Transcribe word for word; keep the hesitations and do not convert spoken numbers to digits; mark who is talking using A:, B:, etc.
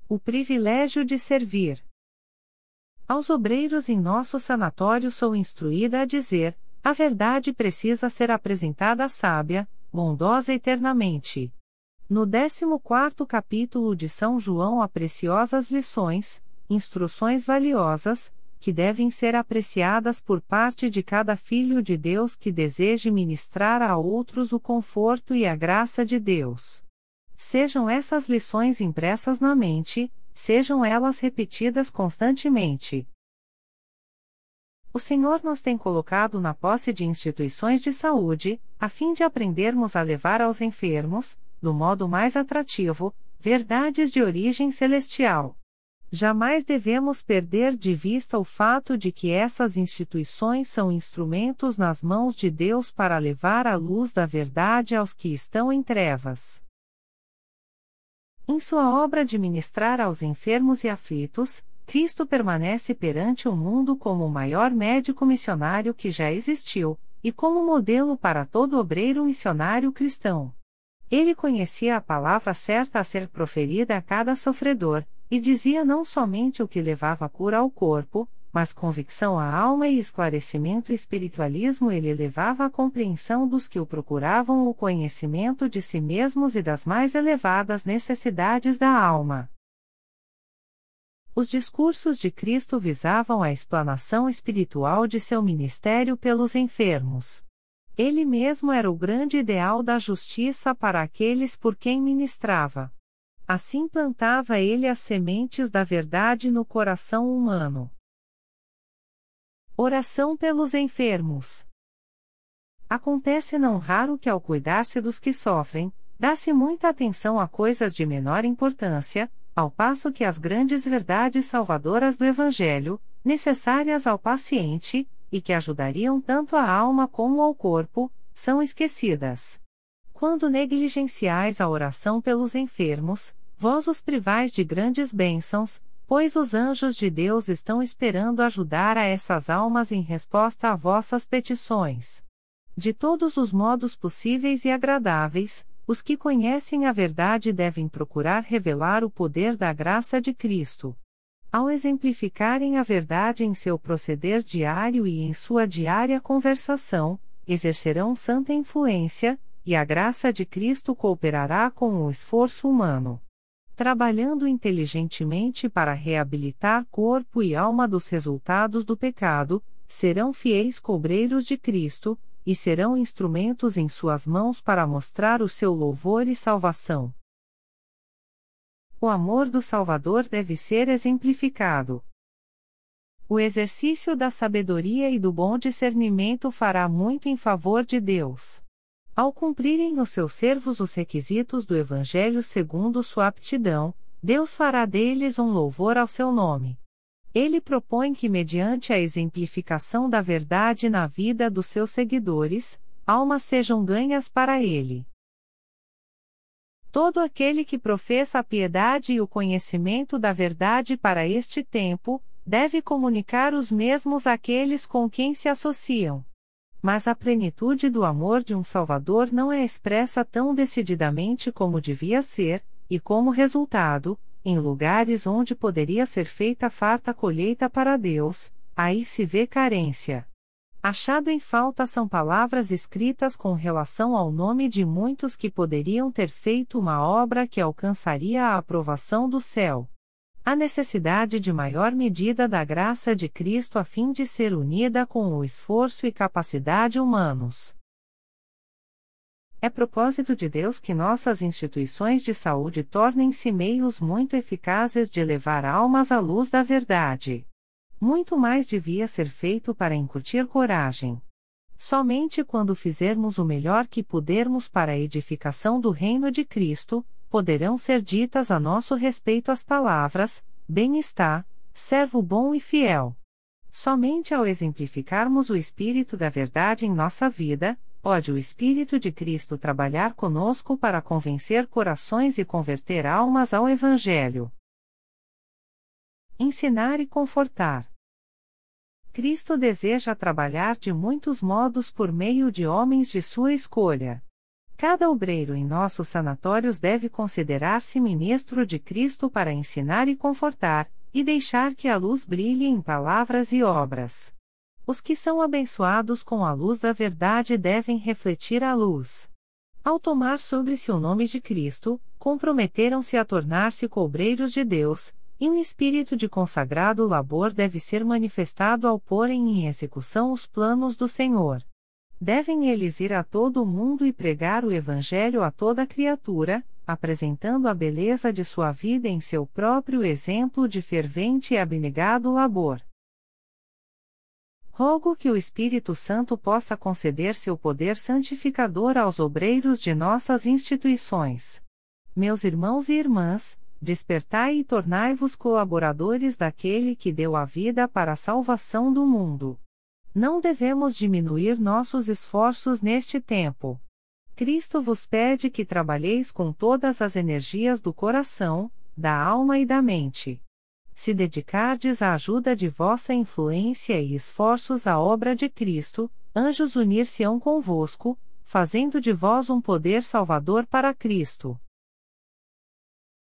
A: O privilégio de servir. Aos obreiros em nosso sanatório sou instruída a dizer: a verdade precisa ser apresentada sábia, bondosa eternamente. No décimo quarto capítulo de São João há preciosas lições, instruções valiosas, que devem ser apreciadas por parte de cada filho de Deus que deseje ministrar a outros o conforto e a graça de Deus. Sejam essas lições impressas na mente, sejam elas repetidas constantemente. O Senhor nos tem colocado na posse de instituições de saúde, a fim de aprendermos a levar aos enfermos, do modo mais atrativo, verdades de origem celestial. Jamais devemos perder de vista o fato de que essas instituições são instrumentos nas mãos de Deus para levar a luz da verdade aos que estão em trevas. Em sua obra de ministrar aos enfermos e aflitos, Cristo permanece perante o mundo como o maior médico missionário que já existiu, e como modelo para todo obreiro missionário cristão. Ele conhecia a palavra certa a ser proferida a cada sofredor, e dizia não somente o que levava cura ao corpo, mas convicção à alma e esclarecimento e espiritualismo. Ele levava a compreensão dos que o procuravam o conhecimento de si mesmos e das mais elevadas necessidades da alma. Os discursos de Cristo visavam a explanação espiritual de seu ministério pelos enfermos. Ele mesmo era o grande ideal da justiça para aqueles por quem ministrava. Assim plantava ele as sementes da verdade no coração humano. Oração pelos enfermos. Acontece não raro que, ao cuidar-se dos que sofrem, dá-se muita atenção a coisas de menor importância, ao passo que as grandes verdades salvadoras do Evangelho, necessárias ao paciente, e que ajudariam tanto a alma como ao corpo, são esquecidas. Quando negligenciais a oração pelos enfermos, vós os privais de grandes bênçãos, pois os anjos de Deus estão esperando ajudar a essas almas em resposta a vossas petições. De todos os modos possíveis e agradáveis, os que conhecem a verdade devem procurar revelar o poder da graça de Cristo. Ao exemplificarem a verdade em seu proceder diário e em sua diária conversação, exercerão santa influência, e a graça de Cristo cooperará com o esforço humano. Trabalhando inteligentemente para reabilitar corpo e alma dos resultados do pecado, serão fiéis cobreiros de Cristo, e serão instrumentos em suas mãos para mostrar o seu louvor e salvação. O amor do Salvador deve ser exemplificado. O exercício da sabedoria e do bom discernimento fará muito em favor de Deus. Ao cumprirem os seus servos os requisitos do Evangelho segundo sua aptidão, Deus fará deles um louvor ao seu nome. Ele propõe que, mediante a exemplificação da verdade na vida dos seus seguidores, almas sejam ganhas para ele. Todo aquele que professa a piedade e o conhecimento da verdade para este tempo, deve comunicar os mesmos àqueles com quem se associam. Mas a plenitude do amor de um Salvador não é expressa tão decididamente como devia ser, e como resultado, em lugares onde poderia ser feita farta colheita para Deus, aí se vê carência. Achado em falta são palavras escritas com relação ao nome de muitos que poderiam ter feito uma obra que alcançaria a aprovação do céu. A necessidade de maior medida da graça de Cristo a fim de ser unida com o esforço e capacidade humanos. É propósito de Deus que nossas instituições de saúde tornem-se meios muito eficazes de levar almas à luz da verdade. Muito mais devia ser feito para incutir coragem. Somente quando fizermos o melhor que pudermos para a edificação do reino de Cristo, poderão ser ditas a nosso respeito as palavras: bem está, servo bom e fiel. Somente ao exemplificarmos o Espírito da verdade em nossa vida, pode o Espírito de Cristo trabalhar conosco para convencer corações e converter almas ao Evangelho. Ensinar e confortar. Cristo deseja trabalhar de muitos modos por meio de homens de sua escolha. Cada obreiro em nossos sanatórios deve considerar-se ministro de Cristo para ensinar e confortar, e deixar que a luz brilhe em palavras e obras. Os que são abençoados com a luz da verdade devem refletir a luz. Ao tomar sobre si o nome de Cristo, comprometeram-se a tornar-se cobreiros de Deus, e um espírito de consagrado labor deve ser manifestado ao porem em execução os planos do Senhor. Devem eles ir a todo o mundo e pregar o Evangelho a toda criatura, apresentando a beleza de sua vida em seu próprio exemplo de fervente e abnegado labor. Rogo que o Espírito Santo possa conceder seu poder santificador aos obreiros de nossas instituições. Meus irmãos e irmãs, despertai e tornai-vos colaboradores daquele que deu a vida para a salvação do mundo. Não devemos diminuir nossos esforços neste tempo. Cristo vos pede que trabalheis com todas as energias do coração, da alma e da mente. Se dedicardes à ajuda de vossa influência e esforços à obra de Cristo, anjos unir-se-ão convosco, fazendo de vós um poder salvador para Cristo.